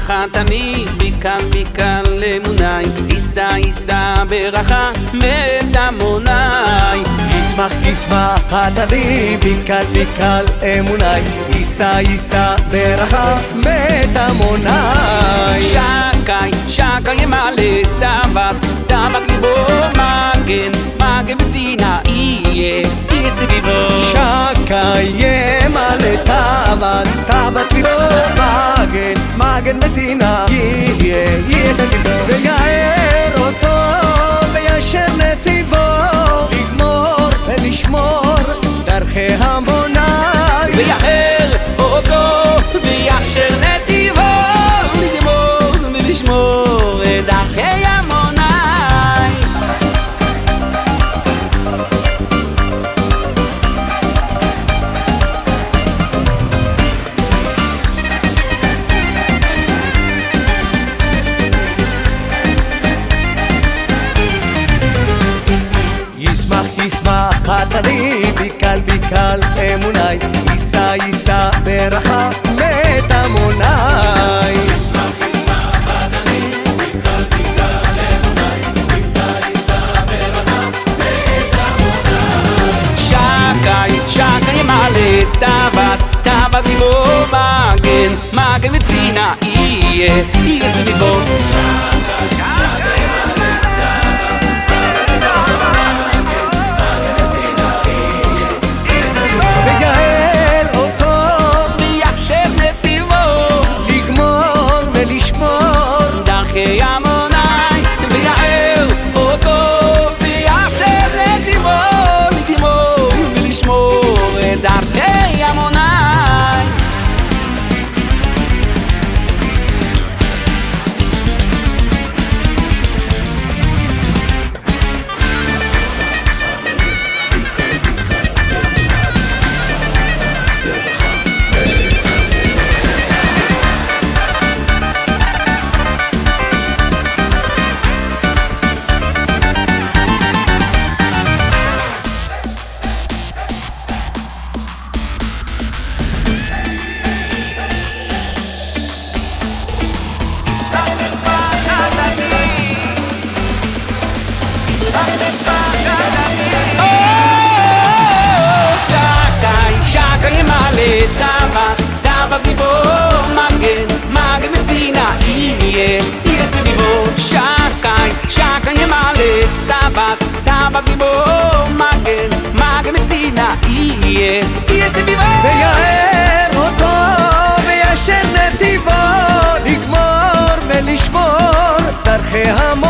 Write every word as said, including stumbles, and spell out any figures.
חתני ביקל ביקל אמוני יישא יישא ברכה מדמוני ישמח ישמח חתני ביקל ביקל אמוני יישא יישא ברכה מדמוני שקי שקי ימלא תאוות תאוות ליבו מגן מגן בצינה יהיה יהיה סביבו שקי ימלא תאוות תאוות ליבו מגן מגן בצינה יהיה יהיה סביבו ויער אותו וישר נתיבו לגמור ולשמור דרכי המוני ויער אותו וישר נתיבו לגמור ולשמור דרכי המוני ישמח ישמח חתני ביקל ביקל אמוני יישא יישא ברכה מדמוני ישמח ישמח חתני ביקל ביקל אמוני יישא יישא ברכה מדמוני שקי שקי ימלא תאוות תאוות ליבו מגן מגן בצינה יהיה יהיה סביבו דרכי המוני ויער אותו וישר נתיבו לגמור ולשמור דרכי המוני תאוות ליבו מגן מגן בצינה יהיה יהיה סביבו שקי שקי ימלא תאוות תאוות ליבו מגן מגן בצינה יהיה יהיה סביבו ויער אותו וישר נתיבו לגמור ולשמור דרכי המוני